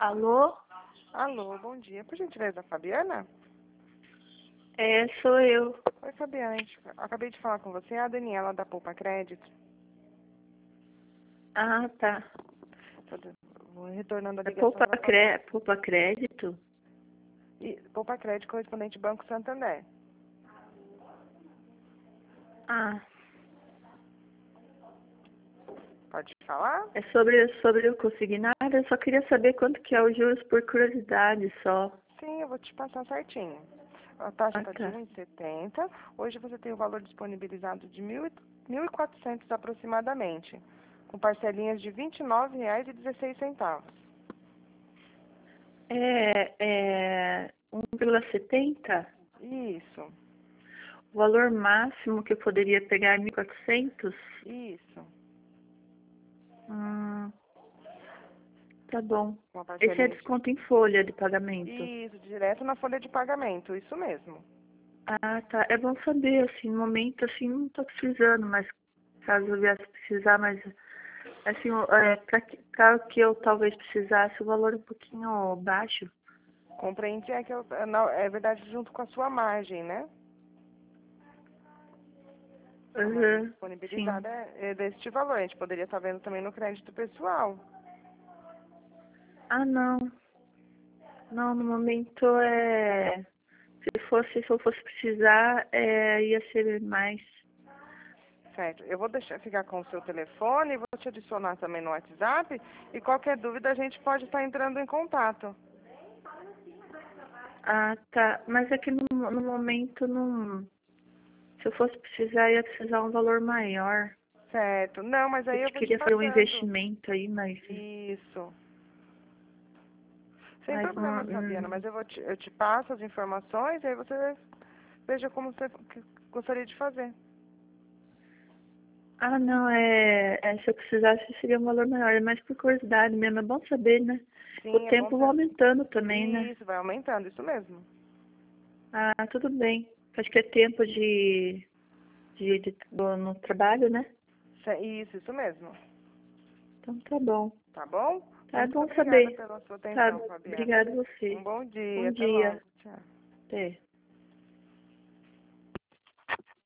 Alô? Alô, bom dia. Por gentileza, Fabiana? Sou eu. Oi, Fabiana. Acabei de falar com você, é a Daniela da Poupa Crédito. Ah, tá. Vou retornando a É ligação Poupa, para falar. Poupa Crédito? Poupa Crédito, correspondente Banco Santander. Ah, Pode falar? é sobre o consignado? Eu só queria saber quanto que é os juros por curiosidade só. Sim, eu vou te passar certinho. A taxa Ah, está de tá. 1,70. Hoje você tem o valor disponibilizado de 1.400 aproximadamente, com parcelinhas de R$ 29,16. É 1,70? Isso, O valor máximo que eu poderia pegar é 1.400? isso. Tá bom. Uma Esse é parcelinha de... desconto em folha de pagamento? Isso, direto na folha de pagamento, isso mesmo. Ah, tá. É bom saber, assim, no momento, assim, não tô precisando, mas caso eu viesse precisar, mas, assim, para que eu talvez precisasse, o valor é um pouquinho baixo. Compreende é verdade, junto com a sua margem, né? A margem Uhum, sim. disponibilizada é deste valor. A gente poderia estar vendo também no crédito pessoal. Ah, não. Não, no momento se eu fosse precisar, ia ser mais. Certo. Eu vou deixar ficar com o seu telefone, vou te adicionar também no WhatsApp e qualquer dúvida a gente pode estar entrando em contato. Ah, tá. Mas é que no momento não. Se eu fosse precisar, ia precisar um valor maior. Certo. Não, mas Eu aí eu vou te queria fazer um passando. investimento aí, Isso. Sem mas problemas, Fabiana, mas eu te passo as informações e aí você veja como você gostaria de fazer. ah, não, se eu precisasse seria um valor maior, é mais por curiosidade mesmo, é bom saber, né? O Sim, é bom tempo vai ter. aumentando também, né? Isso, vai aumentando, isso mesmo. Ah, tudo bem. Acho que é tempo no trabalho, né? Isso mesmo. Então tá bom. Tá bom? Tá, é Muito bom obrigada saber. pela sua Tá, atenção, Fabiana. obrigado a você. Um bom dia, Bom até dia. logo. Tchau. Até.